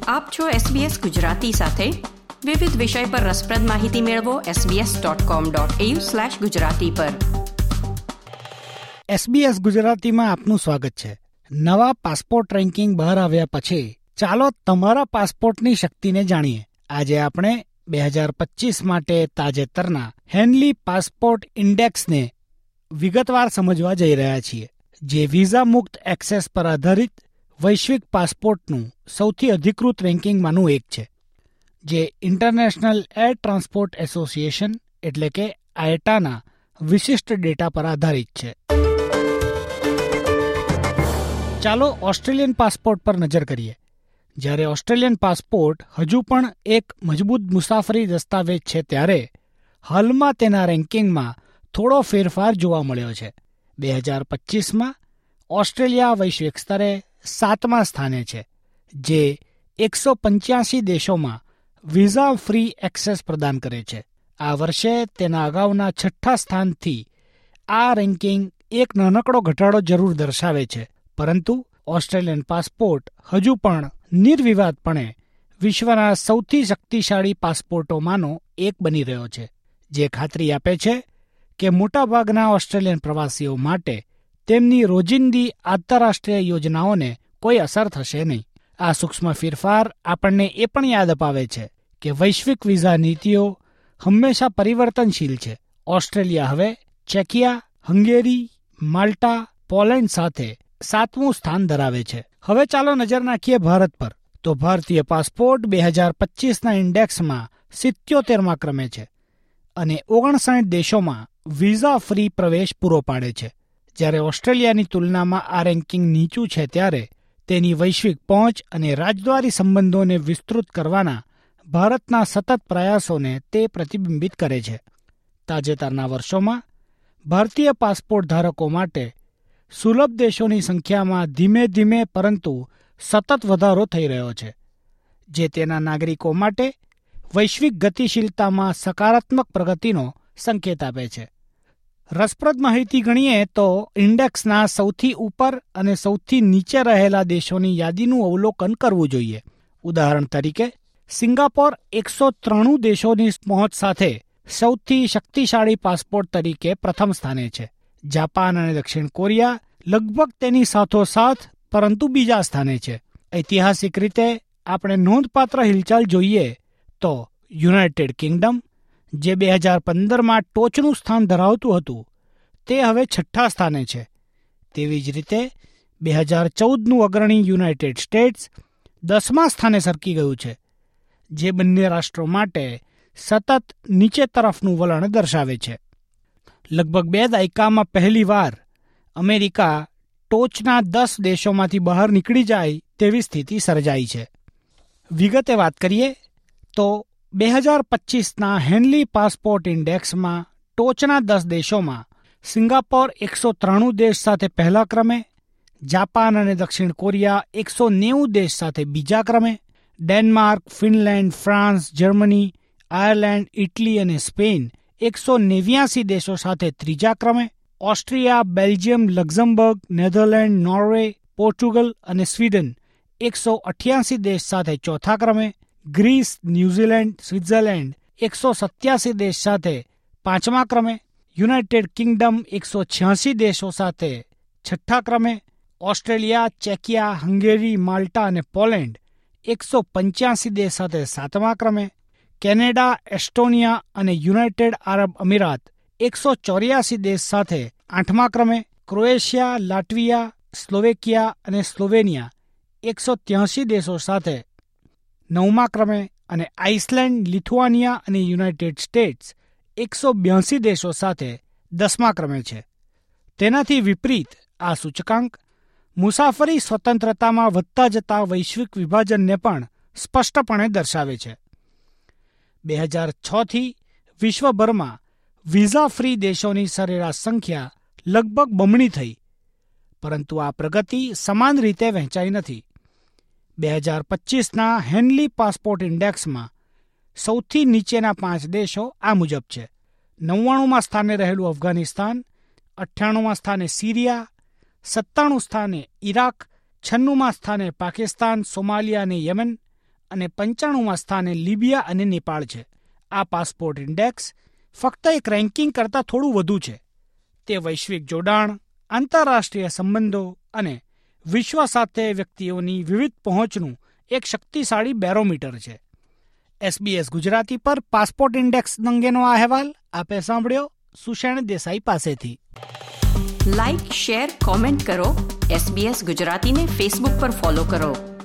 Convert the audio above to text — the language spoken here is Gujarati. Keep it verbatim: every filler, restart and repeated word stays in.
આપ છો એસબીએસ ગુજરાતી સાથે. વિવિધ વિષય પર રસપ્રદ માહિતી મેળવો SBS dot com dot AU slash Gujarati પર. એસબીએસ ગુજરાતીમાં આપનું સ્વાગત છે. નવા પાસપોર્ટ રેન્કિંગ બહાર આવ્યા પછી ચાલો તમારા પાસપોર્ટની શક્તિને જાણીએ. આજે આપણે બે હજાર પચીસ માટે તાજેતરના હેનલી પાસપોર્ટ ઇન્ડેક્સને વિગતવાર સમજવા જઈ રહ્યા છીએ, જે વિઝા મુક્ત એક્સેસ પર આધારિત વૈશ્વિક પાસપોર્ટનું સૌથી અધિકૃત રેન્કિંગમાંનું એક છે, જે ઇન્ટરનેશનલ એર ટ્રાન્સપોર્ટ એસોસિએશન એટલે કે આયટાના વિશિષ્ટ ડેટા પર આધારિત છે. ચાલો ઓસ્ટ્રેલિયન પાસપોર્ટ પર નજર કરીએ. જ્યારે ઓસ્ટ્રેલિયન પાસપોર્ટ હજુ પણ એક મજબૂત મુસાફરી દસ્તાવેજ છે, ત્યારે હાલમાં તેના રેન્કિંગમાં થોડો ફેરફાર જોવા મળ્યો છે. બે હજાર પચીસમાં ઓસ્ટ્રેલિયા વૈશ્વિક સ્તરે સાતમા સ્થાને છે, જે એકસો પંચ્યાસી દેશોમાં વિઝા ફ્રી એક્સેસ પ્રદાન કરે છે. આ વર્ષે તેના અગાઉના છઠ્ઠા સ્થાનથી આ રેન્કિંગ એક નાનકડો ઘટાડો જરૂર દર્શાવે છે, પરંતુ ઓસ્ટ્રેલિયન પાસપોર્ટ હજુ પણ નિર્વિવાદપણે વિશ્વના સૌથી શક્તિશાળી પાસપોર્ટોમાંનો એક બની રહ્યો છે, જે ખાતરી આપે છે કે મોટાભાગના ઓસ્ટ્રેલિયન પ્રવાસીઓ માટે તેમની રોજિંદી આંતરરાષ્ટ્રીય યોજનાઓને કોઈ અસર થશે નહીં. આ સૂક્ષ્મ ફેરફાર આપણને એ પણ યાદ અપાવે છે કે વૈશ્વિક વિઝા નીતિઓ હંમેશા પરિવર્તનશીલ છે. ઓસ્ટ્રેલિયા હવે ચેકિયા, હંગેરી, માલ્ટા, પોલેન્ડ સાથે સાતમું સ્થાન ધરાવે છે. હવે ચાલો નજર નાખીએ ભારત પર. તો ભારતીય પાસપોર્ટ બે હજાર પચીસના ઇન્ડેક્સમાં સિત્યોતેરમા ક્રમે છે અને ઓગણસાઠ દેશોમાં વિઝા ફ્રી પ્રવેશ પૂરો પાડે છે. જ્યારે ઓસ્ટ્રેલિયાની તુલનામાં આ રેન્કિંગ નીચું છે, ત્યારે તેની વૈશ્વિક પહોંચ અને રાજદ્વારી સંબંધોને વિસ્તૃત કરવાના ભારતના સતત પ્રયાસોને તે પ્રતિબિંબિત કરે છે. તાજેતરના વર્ષોમાં ભારતીય પાસપોર્ટ ધારકો માટે સુલભ દેશોની સંખ્યામાં ધીમે ધીમે પરંતુ સતત વધારો થઈ રહ્યો છે, જે તેના નાગરિકો માટે વૈશ્વિક ગતિશીલતામાં સકારાત્મક પ્રગતિનો સંકેત આપે છે. રસપ્રદ માહિતી ગણીએ તો ઇન્ડેક્સના સૌથી ઉપર અને સૌથી નીચે રહેલા દેશોની યાદીનું અવલોકન કરવું જોઈએ. ઉદાહરણ તરીકે, સિંગાપોર એકસો ત્રાણું દેશોની પહોંચ સાથે સૌથી શક્તિશાળી પાસપોર્ટ તરીકે પ્રથમ સ્થાને છે. જાપાન અને દક્ષિણ કોરિયા લગભગ તેની સાથોસાથ પરંતુ બીજા સ્થાને છે. ઐતિહાસિક રીતે આપણે નોંધપાત્ર હિલચાલ જોઈએ તો યુનાઇટેડ કિંગડમ, જે બે હજાર પંદરમાં ટોચનું સ્થાન ધરાવતું હતું, તે હવે છઠ્ઠા સ્થાને છે. તેવી જ રીતે બે હજાર ચૌદનું અગ્રણી યુનાઇટેડ સ્ટેટ્સ દસમા સ્થાને સરકી ગયું છે, જે બંને રાષ્ટ્રો માટે સતત નીચે તરફનું વલણ દર્શાવે છે. લગભગ બે દાયકામાં પહેલીવાર અમેરિકા ટોચના દસ દેશોમાંથી બહાર નીકળી જાય તેવી સ્થિતિ સર્જાઈ છે. વિગતે વાત કરીએ તો બે હજાર પચીસના હેનલી પાસપોર્ટ ઇન્ડેક્સમાં ટોચના દસ દેશોમાં સિંગાપોર એકસો ત્રાણું દેશ સાથે પહેલા ક્રમે, જાપાન અને દક્ષિણ કોરિયા એકસો નેવું દેશ સાથે બીજા ક્રમે, Denmark, Finland, France, Germany, Ireland, Italy અને સ્પેન એકસો નેવ્યાસી દેશો સાથે ત્રીજા ક્રમે, Austria, Belgium, Luxembourg, Netherland, Norway, Portugal અને સ્વીડન એકસો અઠ્યાસી દેશ સાથે ચોથા ક્રમે, ગ્રીસ, ન્યૂઝીલેન્ડ, સ્વિટ્ઝરલેન્ડ એકસો સત્યાસી દેશ સાથે પાંચમા ક્રમે, યુનાઇટેડ કિંગડમ એકસો છ્યાસી દેશો સાથે છઠ્ઠા ક્રમે, ઓસ્ટ્રેલિયા, ચેકિયા, હંગેરી, માલ્ટા અને પોલેન્ડ એકસો પંચ્યાસી દેશ સાથે સાતમા ક્રમે, કેનેડા, એસ્ટોનિયા અને યુનાઇટેડ આરબ અમીરાત એકસો ચોર્યાસી દેશ સાથે આઠમા ક્રમે, ક્રોએશિયા, લાટવિયા, સ્લોવેકિયા અને સ્લોવેનિયા એકસો ત્યાસી દેશો સાથે નવમા ક્રમે અને આઇસલેન્ડ, લિથુઆનિયા અને યુનાઇટેડ સ્ટેટ્સ એકસો બ્યાસી દેશો સાથે દસમા ક્રમે છે. તેનાથી વિપરીત આ સૂચકાંક મુસાફરી સ્વતંત્રતામાં વધતા જતા વૈશ્વિક વિભાજનને પણ સ્પષ્ટપણે દર્શાવે છે. બે હજાર છથી વિશ્વભરમાં વિઝા ફ્રી દેશોની સરેરાશ સંખ્યા લગભગ બમણી થઈ, પરંતુ આ પ્રગતિ સમાન રીતે વહેંચાઈ નથી. બે હજાર પચીસના હેનલી પાસપોર્ટ ઇન્ડેક્સમાં સૌથી નીચેના પાંચ દેશો આ મુજબ છે. નવ્વાણુંમાં સ્થાને રહેલું અફઘાનિસ્તાન, અઠ્ઠાણુંમાં સ્થાને સિરિયા, સત્તાણું સ્થાને ઈરાક, છન્નુંમાં સ્થાને પાકિસ્તાન, સોમાલિયા અને યમન અને પંચાણુંમાં સ્થાને લીબિયા અને નેપાળ છે. આ પાસપોર્ટ ઇન્ડેક્સ ફક્ત એક રેન્કિંગ કરતાં થોડું વધુ છે. તે વૈશ્વિક જોડાણ, આંતરરાષ્ટ્રીય સંબંધો અને વિશ્વ સાથે વ્યક્તિઓની વિવિધ પહોંચનું એક શક્તિશાળી બેરોમીટર છે. એસબીએસ ગુજરાતી પર પાસપોર્ટ ઇન્ડેક્સ અંગેનો આ અહેવાલ આપે સાંભળ્યો સુષેણ દેસાઈ પાસેથી. લાઇક, શેર, કોમેન્ટ કરો. એસબીએસ ગુજરાતીને ફેસબુક પર ફોલો કરો.